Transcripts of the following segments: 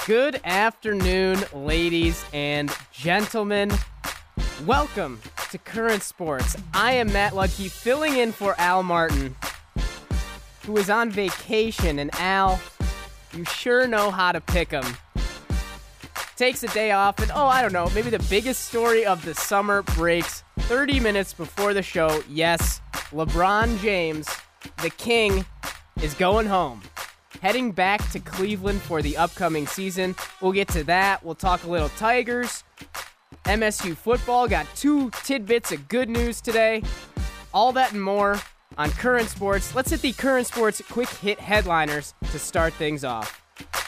Good afternoon, ladies and gentlemen. Welcome to Current Sports. I am Matt Ludke, filling in for Al Martin, who is on vacation. And Al, you sure know how to pick him. Takes a day off, and I don't know, maybe the biggest story of the summer breaks 30 minutes before the show. Yes, LeBron James, the king, is going home. Heading back to Cleveland for the upcoming season. We'll get to that. We'll talk a little Tigers. MSU football. Got two tidbits of good news today. All that and more on Current Sports. Let's hit the Current Sports quick hit headliners to start things off.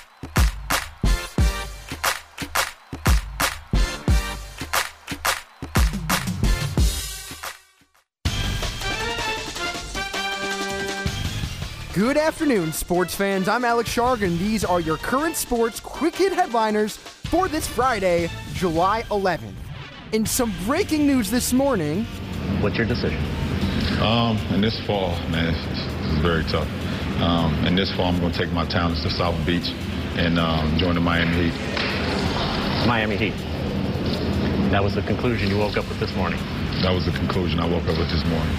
Good afternoon, sports fans. I'm Alex Sharg, and these are your Current Sports quick hit headliners for this Friday, July 11th. In some breaking news this morning... What's your decision? In this fall, man, it's very tough. In this fall, I'm going to take my talents to South Beach and join the Miami Heat. Miami Heat. That was the conclusion you woke up with this morning? That was the conclusion I woke up with this morning.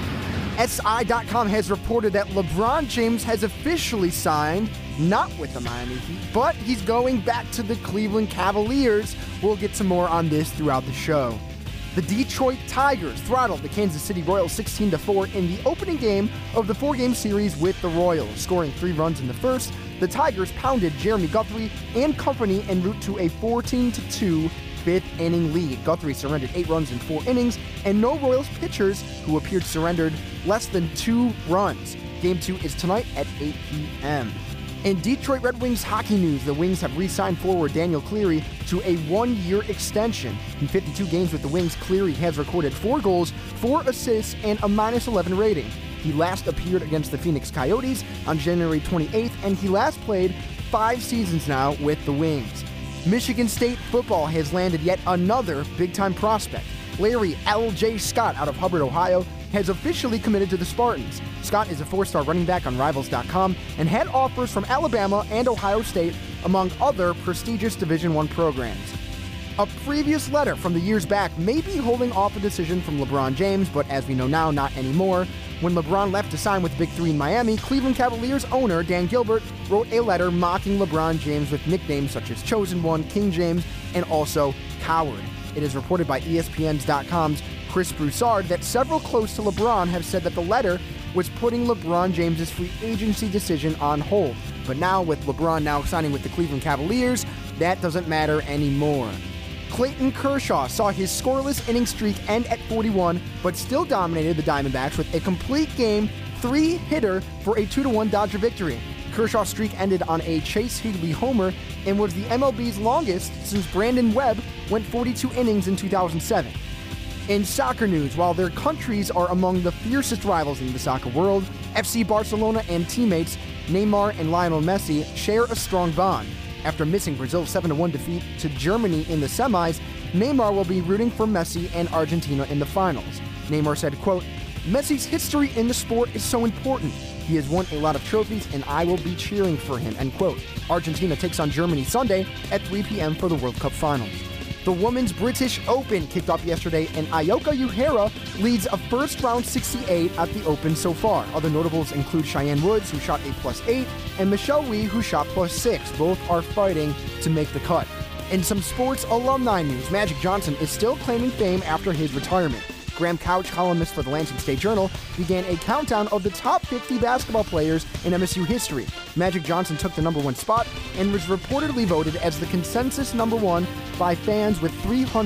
SI.com has reported that LeBron James has officially signed, not with the Miami Heat, but he's going back to the Cleveland Cavaliers. We'll get some more on this throughout the show. The Detroit Tigers throttled the Kansas City Royals 16-4 in the opening game of the four-game series with the Royals. Scoring 3 runs in the first, the Tigers pounded Jeremy Guthrie and company en route to a 14-2 fifth-inning lead. Guthrie surrendered 8 runs in 4 innings, and no Royals pitchers who appeared surrendered less than 2 runs. Game 2 is tonight at 8 p.m. In Detroit Red Wings hockey news, the Wings have re-signed forward Daniel Cleary to a 1-year extension. In 52 games with the Wings, Cleary has recorded 4 goals, 4 assists, and a -11 rating. He last appeared against the Phoenix Coyotes on January 28th, and he last played 5 seasons now with the Wings. Michigan State football has landed yet another big-time prospect. Larry L.J. Scott out of Hubbard, Ohio, has officially committed to the Spartans. Scott is a 4-star running back on Rivals.com and had offers from Alabama and Ohio State, among other prestigious Division I programs. A previous letter from the years back may be holding off a decision from LeBron James, but as we know now, not anymore. When LeBron left to sign with Big Three in Miami, Cleveland Cavaliers owner Dan Gilbert wrote a letter mocking LeBron James with nicknames such as Chosen One, King James, and also Coward. It is reported by ESPN.com's Chris Broussard that several close to LeBron have said that the letter was putting LeBron James's free agency decision on hold. But now, with LeBron now signing with the Cleveland Cavaliers, that doesn't matter anymore. Clayton Kershaw saw his scoreless inning streak end at 41, but still dominated the Diamondbacks with a complete game 3-hitter for a 2-1 Dodger victory. Kershaw's streak ended on a Chase Higley homer and was the MLB's longest since Brandon Webb went 42 innings in 2007. In soccer news, while their countries are among the fiercest rivals in the soccer world, FC Barcelona and teammates Neymar and Lionel Messi share a strong bond. After missing Brazil's 7-1 defeat to Germany in the semis, Neymar will be rooting for Messi and Argentina in the finals. Neymar said, quote, "Messi's history in the sport is so important. He has won a lot of trophies and I will be cheering for him," end quote. Argentina takes on Germany Sunday at 3 p.m. for the World Cup Finals. The Women's British Open kicked off yesterday, and Ayaka Uhura leads a first-round 68 at the Open so far. Other notables include Cheyenne Woods, who shot a +8, and Michelle Wie, who shot +6. Both are fighting to make the cut. In some sports alumni news, Magic Johnson is still claiming fame after his retirement. Graham Couch, columnist for the Lansing State Journal, began a countdown of the top 50 basketball players in MSU history. Magic Johnson took the #1 spot and was reportedly voted as the consensus #1 by fans with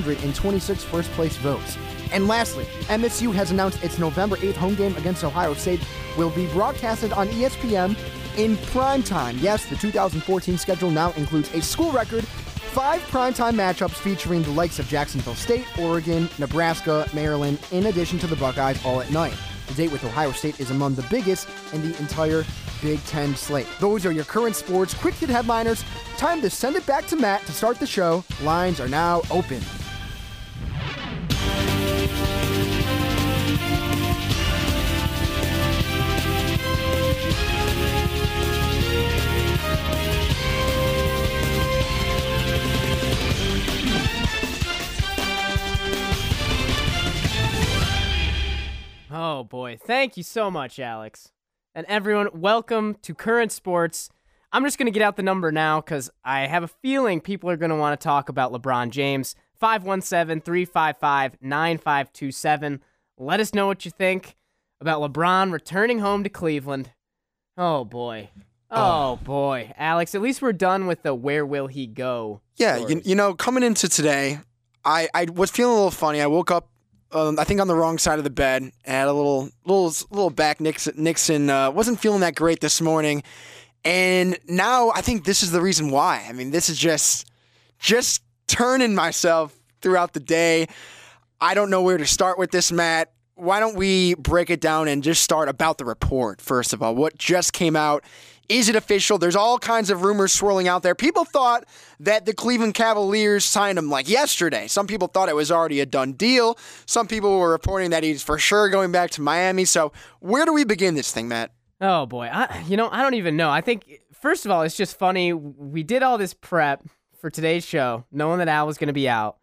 326 first-place votes. And lastly, MSU has announced its November 8th home game against Ohio State will be broadcasted on ESPN in primetime. Yes, the 2014 schedule now includes a school record 5 primetime matchups featuring the likes of Jacksonville State, Oregon, Nebraska, Maryland, in addition to the Buckeyes all at night. The date with Ohio State is among the biggest in the entire Big Ten slate. Those are your current sports quick hit headliners. Time to send it back to Matt to start the show. Lines are now open. Oh, boy. Thank you so much, Alex. And everyone, welcome to Current Sports. I'm just going to get out the number now because I have a feeling people are going to want to talk about LeBron James. 517-355-9527. Let us know what you think about LeBron returning home to Cleveland. Oh, boy. Oh, boy. Alex, at least we're done with the where will he go stories. You know, coming into today, I was feeling a little funny. I woke up, I think on the wrong side of the bed, and had a little back. Nixon wasn't feeling that great this morning, and now I think this is the reason why. I mean, this is just turning myself throughout the day. I don't know where to start with this, Matt. Why don't we break it down and just start about the report, first of all? What just came out? Is it official? There's all kinds of rumors swirling out there. People thought that the Cleveland Cavaliers signed him like yesterday. Some people thought it was already a done deal. Some people were reporting that he's for sure going back to Miami. So where do we begin this thing, Matt? Oh, boy. I don't even know. I think, first of all, it's just funny. We did all this prep for today's show, knowing that Al was going to be out.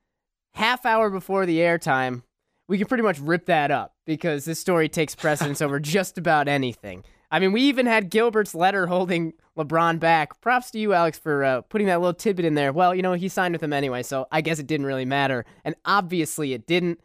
Half hour before the airtime, we can pretty much rip that up because this story takes precedence over just about anything. I mean, we even had Gilbert's letter holding LeBron back. Props to you, Alex, for putting that little tidbit in there. Well, he signed with him anyway, so I guess it didn't really matter. And obviously it didn't.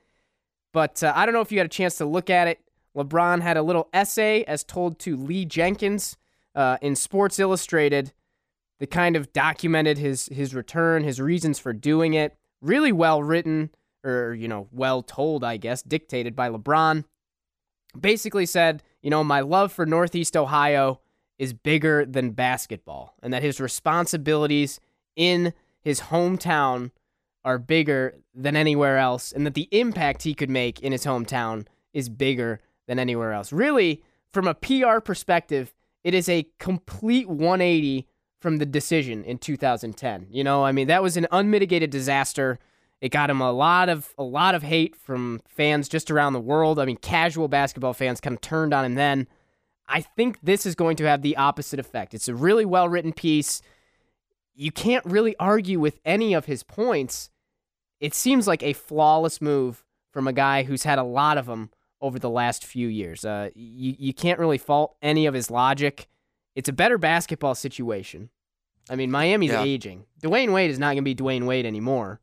But I don't know if you had a chance to look at it. LeBron had a little essay, as told to Lee Jenkins in Sports Illustrated, that kind of documented his return, his reasons for doing it. Really well written, or, well told, I guess, dictated by LeBron. Basically said, my love for Northeast Ohio is bigger than basketball, and that his responsibilities in his hometown are bigger than anywhere else, and that the impact he could make in his hometown is bigger than anywhere else. Really, from a PR perspective, it is a complete 180 from the decision in 2010. That was an unmitigated disaster. It got him a lot of hate from fans just around the world. I mean, casual basketball fans kind of turned on him then. I think this is going to have the opposite effect. It's a really well-written piece. You can't really argue with any of his points. It seems like a flawless move from a guy who's had a lot of them over the last few years. You can't really fault any of his logic. It's a better basketball situation. I mean, Miami's aging. Dwayne Wade is not going to be Dwayne Wade anymore.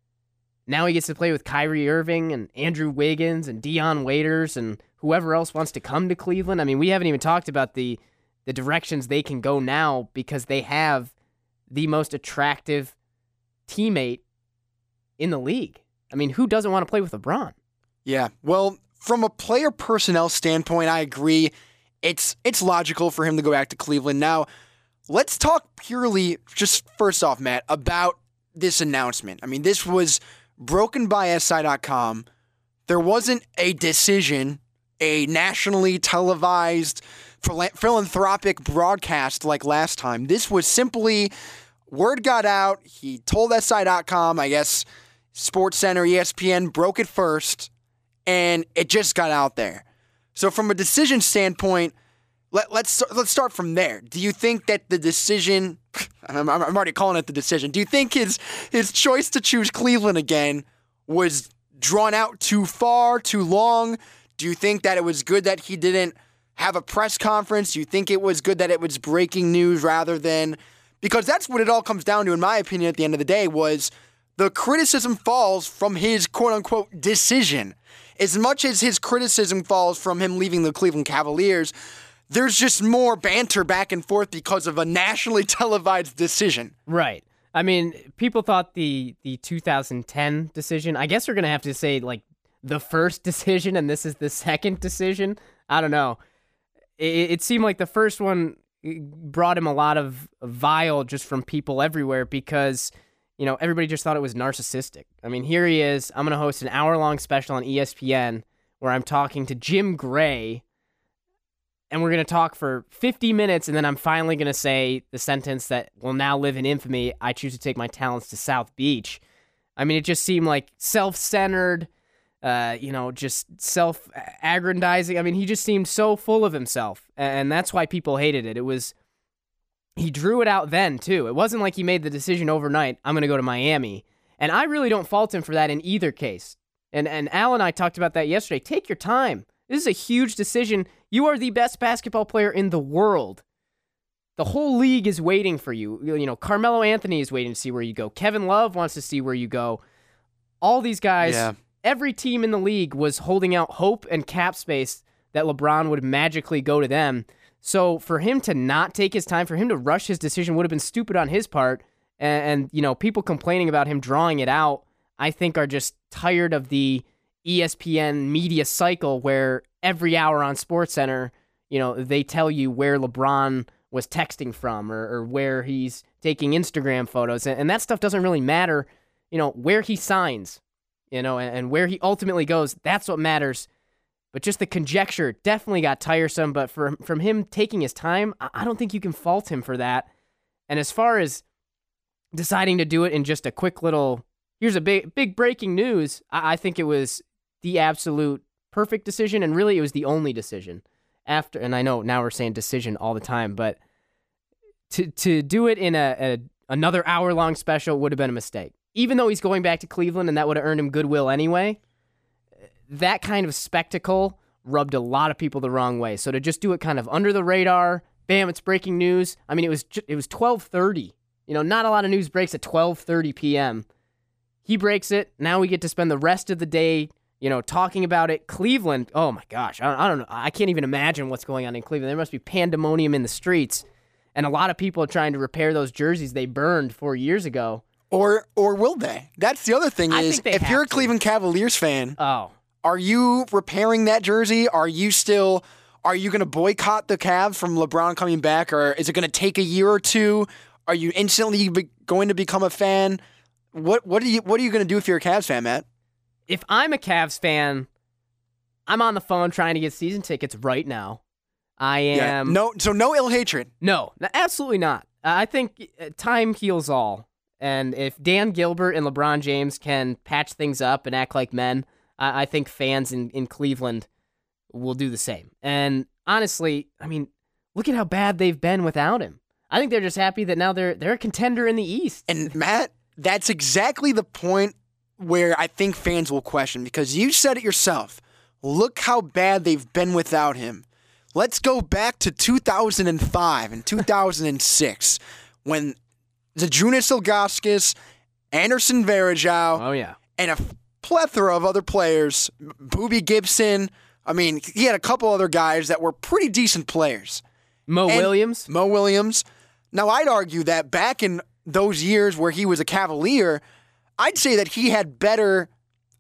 Now he gets to play with Kyrie Irving and Andrew Wiggins and Dion Waiters and whoever else wants to come to Cleveland. I mean, we haven't even talked about the directions they can go now because they have the most attractive teammate in the league. I mean, who doesn't want to play with LeBron? Yeah, well, from a player personnel standpoint, I agree. It's logical for him to go back to Cleveland. Now, let's talk purely, just first off, Matt, about this announcement. I mean, this was broken by SI.com. There wasn't a decision, a nationally televised philanthropic broadcast like last time. This was simply, word got out. He told SI.com, I guess SportsCenter, ESPN broke it first, and it just got out there. So from a decision standpoint, let's start from there. Do you think that the decision, I'm already calling it the decision, do you think his choice to choose Cleveland again was drawn out too far, too long? Do you think that it was good that he didn't have a press conference? Do you think it was good that it was breaking news rather than, because that's what it all comes down to, in my opinion, at the end of the day, was the criticism falls from his quote-unquote decision. As much as his criticism falls from him leaving the Cleveland Cavaliers, there's just more banter back and forth because of a nationally televised decision. Right. I mean, people thought the 2010 decision, I guess we're going to have to say, like, the first decision, and this is the second decision. I don't know. It seemed like the first one brought him a lot of vile just from people everywhere because, everybody just thought it was narcissistic. I mean, here he is. I'm going to host an hour-long special on ESPN where I'm talking to Jim Gray, and we're going to talk for 50 minutes, and then I'm finally going to say the sentence that will now live in infamy: I choose to take my talents to South Beach. I mean, it just seemed like self-centered, just self-aggrandizing. I mean, he just seemed so full of himself, and that's why people hated it. He drew it out then, too. It wasn't like he made the decision overnight, I'm going to go to Miami. And I really don't fault him for that in either case. And Al and I talked about that yesterday. Take your time. This is a huge decision. You are the best basketball player in the world. The whole league is waiting for you. You know, Carmelo Anthony is waiting to see where you go. Kevin Love wants to see where you go. All these guys, every team in the league was holding out hope and cap space that LeBron would magically go to them. So for him to not take his time, for him to rush his decision would have been stupid on his part. And you know, people complaining about him drawing it out, I think, are just tired of the ESPN media cycle where every hour on SportsCenter, you know, they tell you where LeBron was texting from or where he's taking Instagram photos. And that stuff doesn't really matter, you know, where he signs, you know, and where he ultimately goes. That's what matters. But just the conjecture definitely got tiresome. But from him taking his time, I don't think you can fault him for that. And as far as deciding to do it in just a quick little, here's a big breaking news, I think it was the absolute perfect decision, and really it was the only decision. After, and I know now we're saying decision all the time, but to do it in another hour-long special would have been a mistake. Even though he's going back to Cleveland and that would have earned him goodwill anyway, that kind of spectacle rubbed a lot of people the wrong way. So to just do it kind of under the radar, bam, it's breaking news. I mean, it was 12:30. You know, not a lot of news breaks at 12:30 p.m. He breaks it. Now we get to spend the rest of the day, you know, talking about it. Cleveland, oh my gosh, I don't know. I can't even imagine what's going on in Cleveland. There must be pandemonium in the streets, and a lot of people are trying to repair those jerseys they burned 4 years ago. Or will they? That's the other thing is, if you're a Cleveland Cavaliers fan, are you repairing that jersey? Are you going to boycott the Cavs from LeBron coming back, or is it going to take a year or two? Are you instantly going to become a fan? What are you going to do if you're a Cavs fan, Matt? If I'm a Cavs fan, I'm on the phone trying to get season tickets right now. I am. Yeah. No ill hatred. No, absolutely not. I think time heals all. And if Dan Gilbert and LeBron James can patch things up and act like men, I think fans in Cleveland will do the same. And honestly, I mean, look at how bad they've been without him. I think they're just happy that now they're a contender in the East. And Matt, that's exactly the point where I think fans will question, because you said it yourself. Look how bad they've been without him. Let's go back to 2005 and 2006 when Zydrunas Ilgauskas, Anderson Varejao, and a plethora of other players, Boobie Gibson. I mean, he had a couple other guys that were pretty decent players. Mo Williams. Now, I'd argue that back in those years where he was a Cavalier, I'd say that he had better.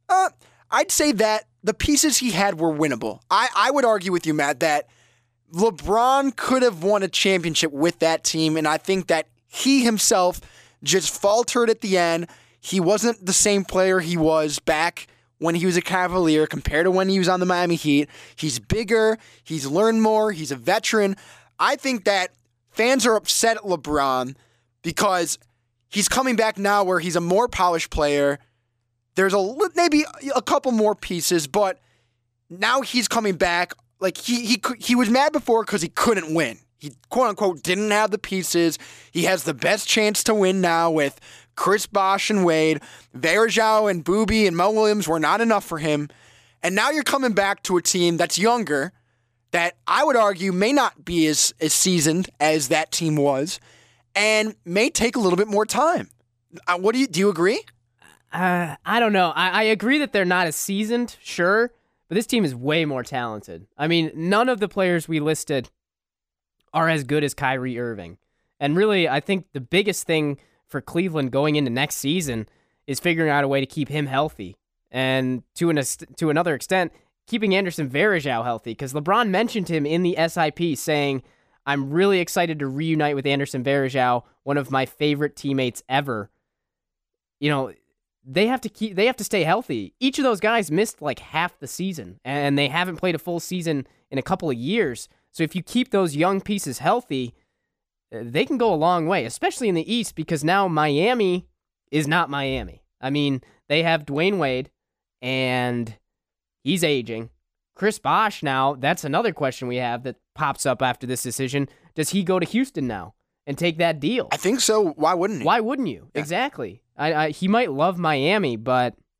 I'd say that the pieces he had were winnable. I would argue with you, Matt, that LeBron could have won a championship with that team, and I think that he himself just faltered at the end. He wasn't the same player he was back when he was a Cavalier compared to when he was on the Miami Heat. He's bigger. He's learned more. He's a veteran. I think that fans are upset at LeBron because he's coming back now where he's a more polished player. There's maybe a couple more pieces, but now he's coming back. Like he was mad before because he couldn't win. He, quote unquote, didn't have the pieces. He has the best chance to win now with Chris Bosh and Wade. Varejao and Boobie and Mo Williams were not enough for him. And now you're coming back to a team that's younger, that I would argue may not be as seasoned as that team was, and may take a little bit more time. Do you agree? I don't know. I agree that they're not as seasoned, sure, but this team is way more talented. I mean, none of the players we listed are as good as Kyrie Irving. And really, I think the biggest thing for Cleveland going into next season is figuring out a way to keep him healthy. And to another extent, keeping Anderson Varejao healthy, because LeBron mentioned him in the SIP saying, I'm really excited to reunite with Anderson Varejao, one of my favorite teammates ever. You know, they have to stay healthy. Each of those guys missed like half the season, and they haven't played a full season in a couple of years. So if you keep those young pieces healthy, they can go a long way, especially in the East, because now Miami is not Miami. I mean, they have Dwayne Wade, and he's aging. Chris Bosh now, that's another question we have that pops up after this decision. Does he go to Houston now and take that deal? I think so. Why wouldn't he? Why wouldn't you? Yeah. Exactly. He might love Miami, but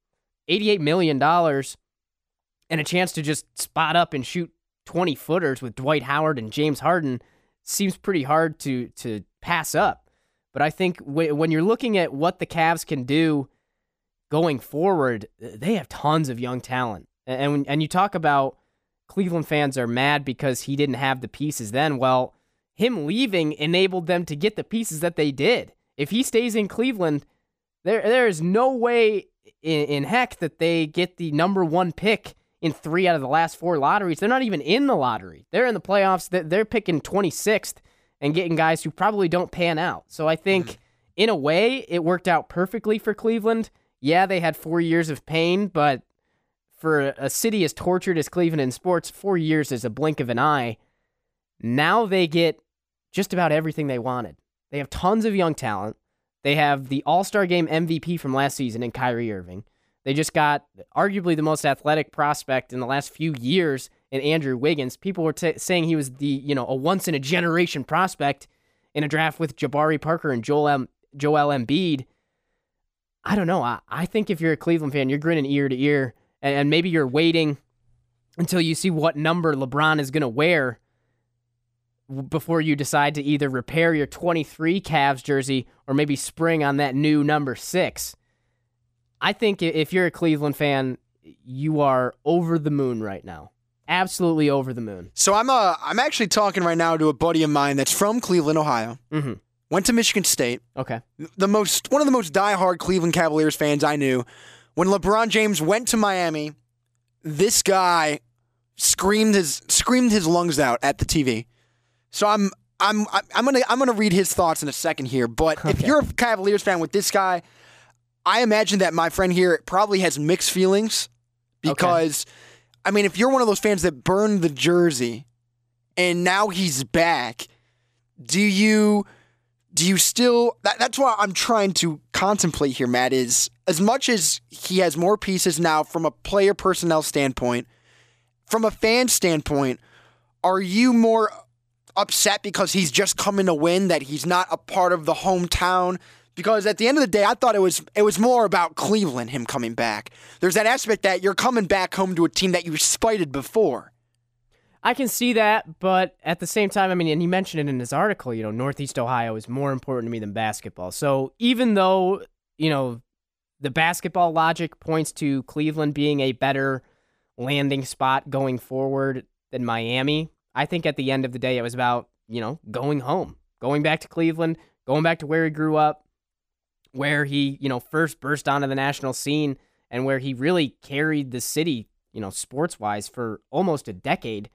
$88 million and a chance to just spot up and shoot 20-footers with Dwight Howard and James Harden seems pretty hard to pass up. But I think when you're looking at what the Cavs can do going forward, they have tons of young talent. And you talk about Cleveland fans are mad because he didn't have the pieces then. Well, him leaving enabled them to get the pieces that they did. If he stays in Cleveland, there is no way in heck that they get the number 1 pick in 3 out of the last 4 lotteries. They're not even in the lottery. They're in the playoffs. They're picking 26th and getting guys who probably don't pan out. So I think, in a way, it worked out perfectly for Cleveland. Yeah, they had 4 years of pain, but for a city as tortured as Cleveland in sports, 4 years is a blink of an eye. Now they get just about everything they wanted. They have tons of young talent. They have the All-Star Game MVP from last season in Kyrie Irving. They just got arguably the most athletic prospect in the last few years in Andrew Wiggins. People were saying he was a once-in-a-generation prospect in a draft with Jabari Parker and Joel Embiid. I don't know. I think if you're a Cleveland fan, you're grinning ear to ear, and maybe you're waiting until you see what number LeBron is going to wear before you decide to either repair your 23 Cavs jersey or maybe spring on that new number 6. I think if you're a Cleveland fan, you are over the moon right now. Absolutely over the moon. So I'm actually talking right now to a buddy of mine that's from Cleveland, Ohio. Mm-hmm. Went to Michigan State. Okay. One of the most diehard Cleveland Cavaliers fans I knew. When LeBron James went to Miami, this guy screamed his lungs out at the TV. So I'm gonna read his thoughts in a second here. But if you're a Cavaliers fan with this guy, I imagine that my friend here probably has mixed feelings because, I mean, if you're one of those fans that burned the jersey and now he's back, do you still... That's what I'm trying to contemplate here, Matt, is as much as he has more pieces now from a player personnel standpoint, from a fan standpoint, are you more upset because he's just coming to win, that he's not a part of the hometown? Because at the end of the day, I thought it was more about Cleveland, him coming back. There's that aspect that you're coming back home to a team that you spited before. I can see that, but at the same time, I mean, and he mentioned it in his article, Northeast Ohio is more important to me than basketball. So even though, the basketball logic points to Cleveland being a better landing spot going forward than Miami, I think at the end of the day, it was about, going home, going back to Cleveland, going back to where he grew up, where he, first burst onto the national scene and where he really carried the city, sports-wise for almost a decade.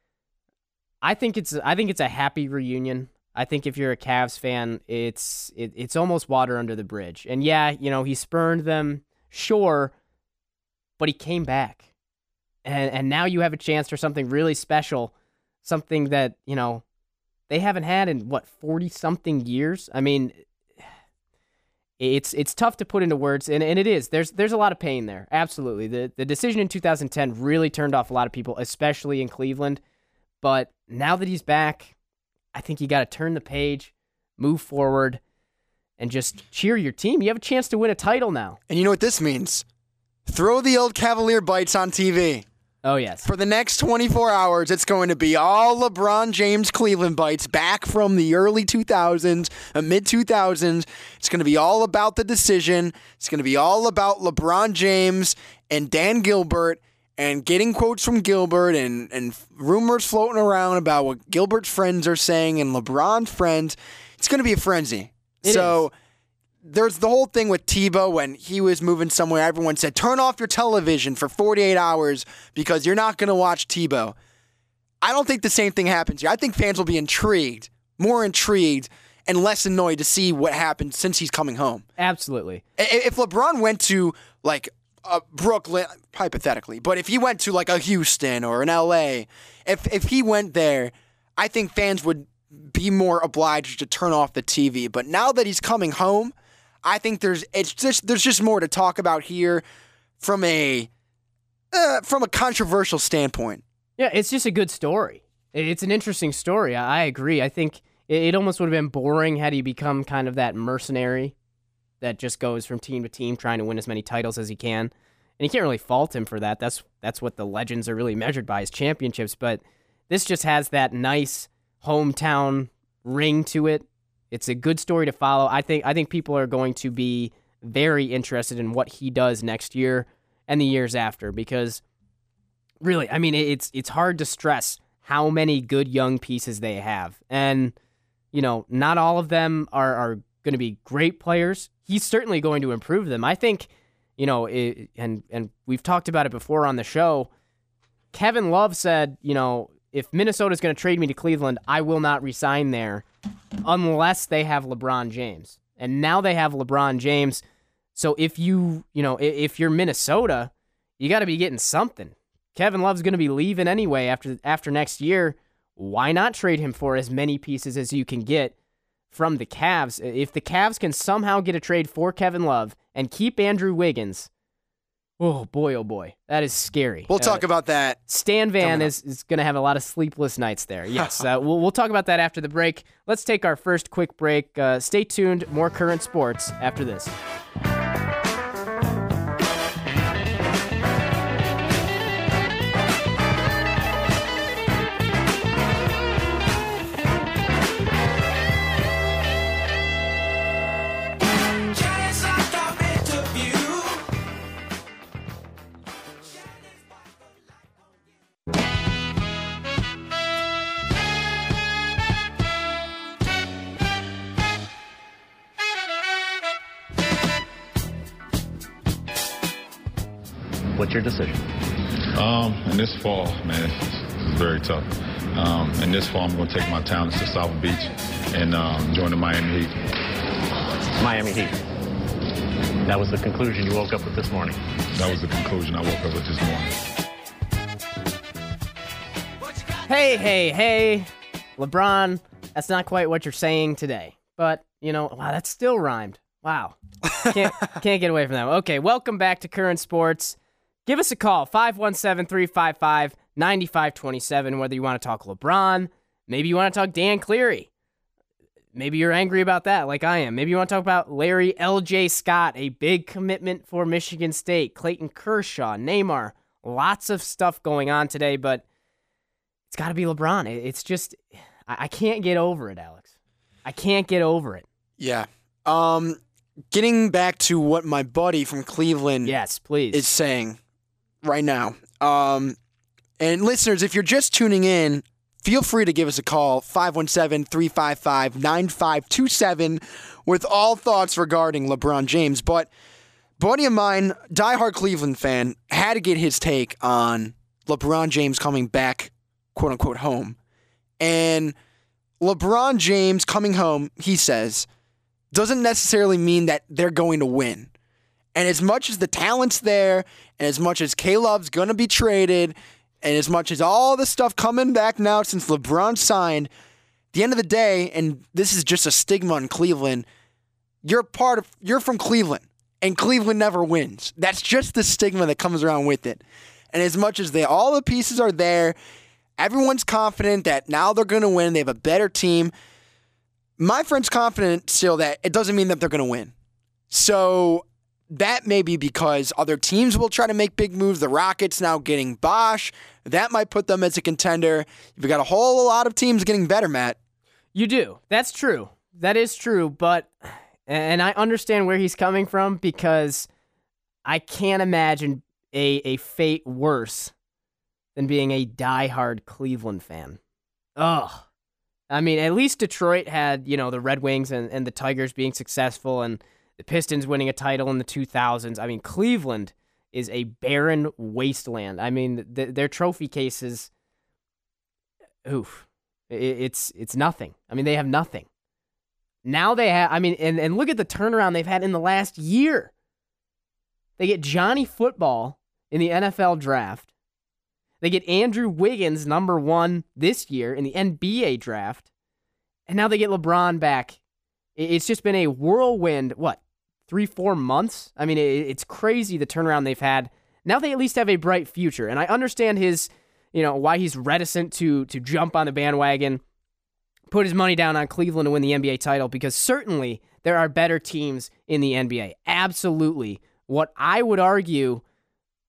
I think it's a happy reunion. I think if you're a Cavs fan, it's almost water under the bridge. And yeah, he spurned them, sure, but he came back. And now you have a chance for something really special, something that, they haven't had in 40-something years. I mean, it's tough to put into words, and it is. There's a lot of pain there. Absolutely. The decision in 2010 really turned off a lot of people, especially in Cleveland. But now that he's back, I think you got to turn the page, move forward, and just cheer your team. You have a chance to win a title now. And you know what this means? Throw the old Cavalier bites on TV. Oh, yes. For the next 24 hours, it's going to be all LeBron James Cleveland bites back from the early 2000s, mid-2000s. It's going to be all about the decision. It's going to be all about LeBron James and Dan Gilbert and getting quotes from Gilbert and rumors floating around about what Gilbert's friends are saying and LeBron's friends. It's going to be a frenzy. So there's the whole thing with Tebow when he was moving somewhere. Everyone said, turn off your television for 48 hours because you're not going to watch Tebow. I don't think the same thing happens here. I think fans will be more intrigued, and less annoyed to see what happens since he's coming home. Absolutely. If LeBron went to, Brooklyn, hypothetically, but if he went to, a Houston or an LA, if he went there, I think fans would be more obliged to turn off the TV. But now that he's coming home, I think there's just more to talk about here from a controversial standpoint. Yeah, it's just a good story. It's an interesting story. I agree. I think it almost would have been boring had he become kind of that mercenary that just goes from team to team trying to win as many titles as he can. And you can't really fault him for that. That's what the legends are really measured by, is championships. But this just has that nice hometown ring to it. It's a good story to follow. I think people are going to be very interested in what he does next year and the years after, because really, I mean, it's hard to stress how many good young pieces they have. And, not all of them are going to be great players. He's certainly going to improve them. I think, and we've talked about it before on the show, Kevin Love said, if Minnesota's going to trade me to Cleveland, I will not resign there unless they have LeBron James. And now they have LeBron James. So if if you're Minnesota, you got to be getting something. Kevin Love's going to be leaving anyway after next year. Why not trade him for as many pieces as you can get from the Cavs? If the Cavs can somehow get a trade for Kevin Love and keep Andrew Wiggins, oh boy, that is scary. We'll talk about that. Stan Van is going to have a lot of sleepless nights there. Yes, we'll talk about that after the break. Let's take our first quick break. Stay tuned. More current sports after this. What's your decision? In this fall, man, it's very tough. In this fall, I'm going to take my talents to South Beach and join the Miami Heat. Miami Heat. That was the conclusion you woke up with this morning. That was the conclusion I woke up with this morning. Hey, LeBron, that's not quite what you're saying today. But, wow, that still rhymed. Wow. Can't get away from that. Okay, welcome back to Current Sports. Give us a call, 517-355-9527, whether you want to talk LeBron, maybe you want to talk Dan Cleary. Maybe you're angry about that, like I am. Maybe you want to talk about Larry L.J. Scott, a big commitment for Michigan State, Clayton Kershaw, Neymar. Lots of stuff going on today, but it's got to be LeBron. It's just, I can't get over it, Alex. I can't get over it. Yeah. Getting back to what my buddy from Cleveland yes, please. Is saying right now. And listeners, if you're just tuning in, feel free to give us a call, 517-355-9527, with all thoughts regarding LeBron James. But buddy of mine, diehard Cleveland fan, had to get his take on LeBron James coming back, quote-unquote, home. And LeBron James coming home, he says, doesn't necessarily mean that they're going to win. And as much as the talent's there, and as much as K-Love's going to be traded, and as much as all the stuff coming back now since LeBron signed, at the end of the day, and this is just a stigma in Cleveland, you're from Cleveland, and Cleveland never wins. That's just the stigma that comes around with it. And as much as all the pieces are there, everyone's confident that now they're going to win, they have a better team. My friend's confident still that it doesn't mean that they're going to win. So that may be because other teams will try to make big moves. The Rockets now getting Bosh. That might put them as a contender. You've got a whole lot of teams getting better, Matt. You do. That's true. That is true. But, and I understand where he's coming from, because I can't imagine a fate worse than being a diehard Cleveland fan. Ugh. I mean, at least Detroit had, the Red Wings and the Tigers being successful, and the Pistons winning a title in the 2000s. I mean, Cleveland is a barren wasteland. I mean, their trophy cases, oof, it's nothing. I mean, they have nothing. Now they have, and look at the turnaround they've had in the last year. They get Johnny Football in the NFL draft. They get Andrew Wiggins, number 1 this year in the NBA draft. And now they get LeBron back. It's just been a whirlwind, 3-4 months? I mean, it's crazy the turnaround they've had. Now they at least have a bright future. And I understand his, why he's reticent to jump on the bandwagon, put his money down on Cleveland to win the NBA title, because certainly there are better teams in the NBA. Absolutely. What I would argue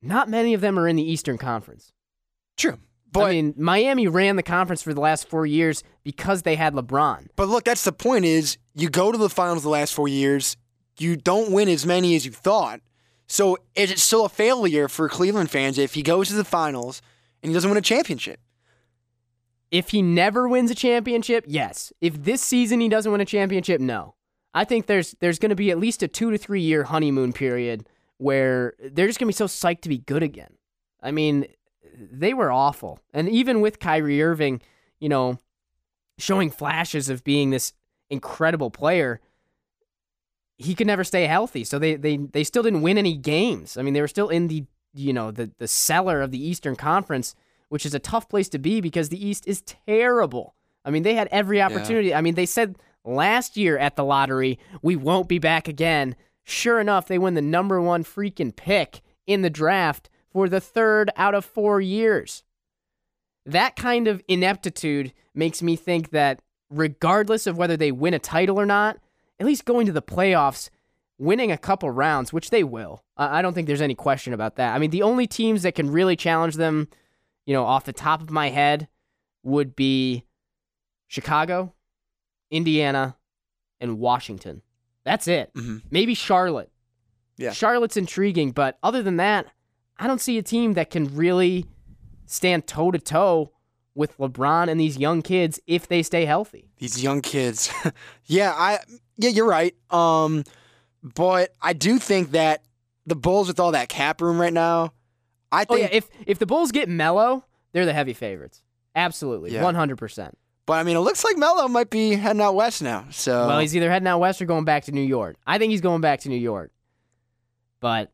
not many of them are in the Eastern Conference. True. But, I mean, Miami ran the conference for the last 4 years because they had LeBron. But look, that's the point is you go to the finals the last 4 years, you don't win as many as you thought. So is it still a failure for Cleveland fans if he goes to the finals and he doesn't win a championship? If he never wins a championship, yes. If this season he doesn't win a championship, no. I think there's going to be at least a 2 to 3 year honeymoon period where they're just going to be so psyched to be good again. I mean, they were awful. And even with Kyrie Irving, showing flashes of being this incredible player, he could never stay healthy. So they still didn't win any games. I mean, they were still in the cellar of the Eastern Conference, which is a tough place to be because the East is terrible. I mean, they had every opportunity. Yeah. I mean, they said last year at the lottery, we won't be back again. Sure enough, they win the number 1 freaking pick in the draft for the 3rd out of 4 years. That kind of ineptitude makes me think that regardless of whether they win a title or not, at least going to the playoffs, winning a couple rounds, which they will. I don't think there's any question about that. I mean, the only teams that can really challenge them, off the top of my head would be Chicago, Indiana, and Washington. That's it. Mm-hmm. Maybe Charlotte. Yeah. Charlotte's intriguing, but other than that, I don't see a team that can really stand toe-to-toe with LeBron and these young kids if they stay healthy. These young kids. Yeah, you're right. But I do think that the Bulls with all that cap room right now, if the Bulls get Melo, they're the heavy favorites. Absolutely. Yeah. 100%. But I mean, it looks like Melo might be heading out west now. So well, he's either heading out west or going back to New York. I think he's going back to New York. But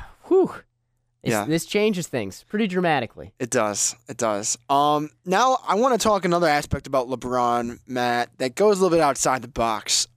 this changes things pretty dramatically. It does. Now I want to talk another aspect about LeBron, Matt, that goes a little bit outside the box.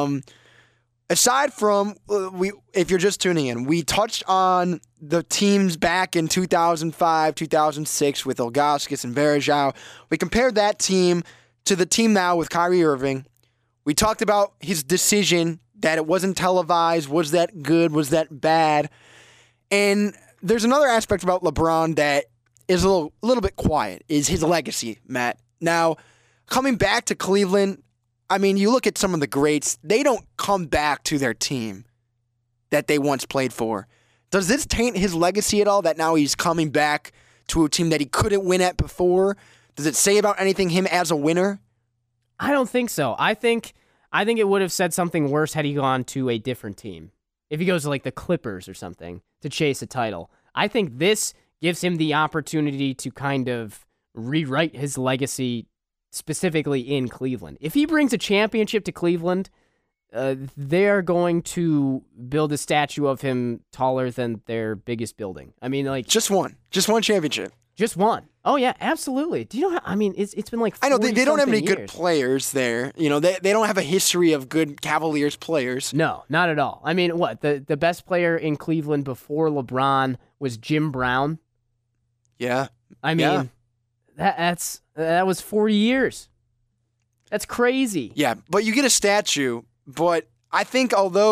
Aside from, if you're just tuning in, we touched on the teams back in 2005, 2006 with Ilgauskas and Varejao. We compared that team to the team now with Kyrie Irving. We talked about his decision that it wasn't televised. Was that good? Was that bad? And there's another aspect about LeBron that is a little bit quiet, is his legacy, Matt. Now, coming back to Cleveland, I mean, you look at some of the greats, they don't come back to their team that they once played for. Does this taint his legacy at all, that now he's coming back to a team that he couldn't win at before? Does it say about anything him as a winner? I don't think so. I think it would have said something worse had he gone to a different team. If he goes to like the Clippers or something to chase a title. I think this gives him the opportunity to kind of rewrite his legacy specifically in Cleveland. If he brings a championship to Cleveland, they are going to build a statue of him taller than their biggest building. I mean, like just one championship. Just one. Oh yeah, absolutely. Do you know how? I mean, it's been like 40 I know they don't have any years. good players there. They don't have a history of good Cavaliers players. No, not at all. I mean, what the best player in Cleveland before LeBron was Jim Brown. Yeah. I mean, that was 40 years. That's crazy. Yeah, but you get a statue. But I think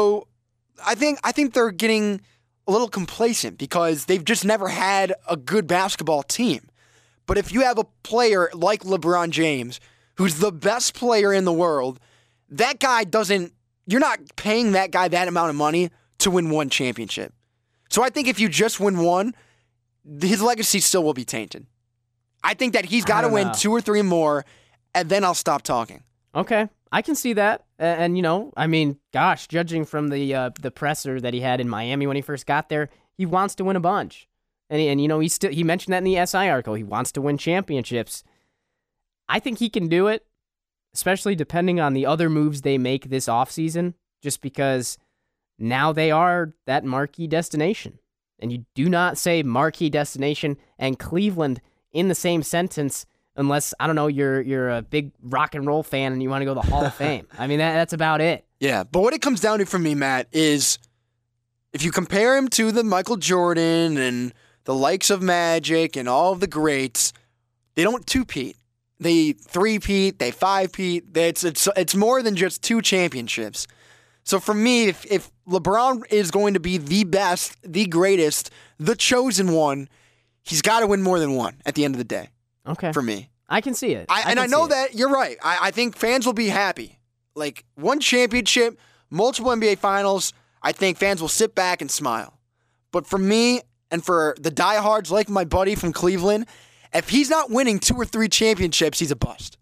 they're getting a little complacent because they've just never had a good basketball team. But if you have a player like LeBron James, who's the best player in the world, that guy you're not paying that guy that amount of money to win one championship. So I think if you just win one, his legacy still will be tainted. I think that he's got to win 2 or 3 more, and then I'll stop talking. Okay, I can see that. And I mean, gosh, judging from the presser that he had in Miami when he first got there, he wants to win a bunch. And he mentioned that in the SI article. He wants to win championships. I think he can do it, especially depending on the other moves they make this offseason, just because now they are that marquee destination. And you do not say marquee destination and Cleveland in the same sentence unless, I don't know, you're a big rock and roll fan and you want to go to the Hall of Fame. I mean, that's about it. Yeah, but what it comes down to for me, Matt, is if you compare him to the Michael Jordan and the likes of Magic and all of the greats, they don't two-peat. They three-peat, they five-peat. It's more than just 2 championships. So for me, if LeBron is going to be the best, the greatest, the chosen one, he's got to win more than one at the end of the day. Okay. For me. I can see it. I know that you're right. I think fans will be happy. Like, one championship, multiple NBA finals, I think fans will sit back and smile. But for me and for the diehards like my buddy from Cleveland, if he's not winning 2 or 3 championships, he's a bust.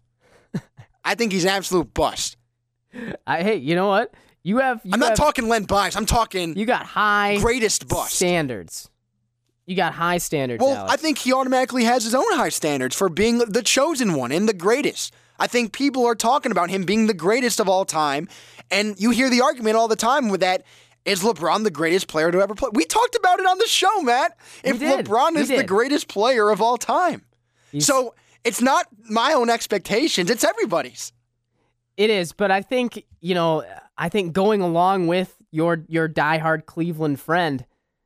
I think he's an absolute bust. Hey, you know what? I'm not talking Len Bias. I'm talking you got high greatest bust standards. You got high standards, Well, Alex. I think he automatically has his own high standards for being the chosen one and the greatest. I think people are talking about him being the greatest of all time, and you hear the argument all the time with that, is LeBron the greatest player to ever play? We talked about it on the show, Matt. If LeBron is the greatest player of all time. So it's not my own expectations, it's everybody's. It is, but I think, going along with your diehard Cleveland friend,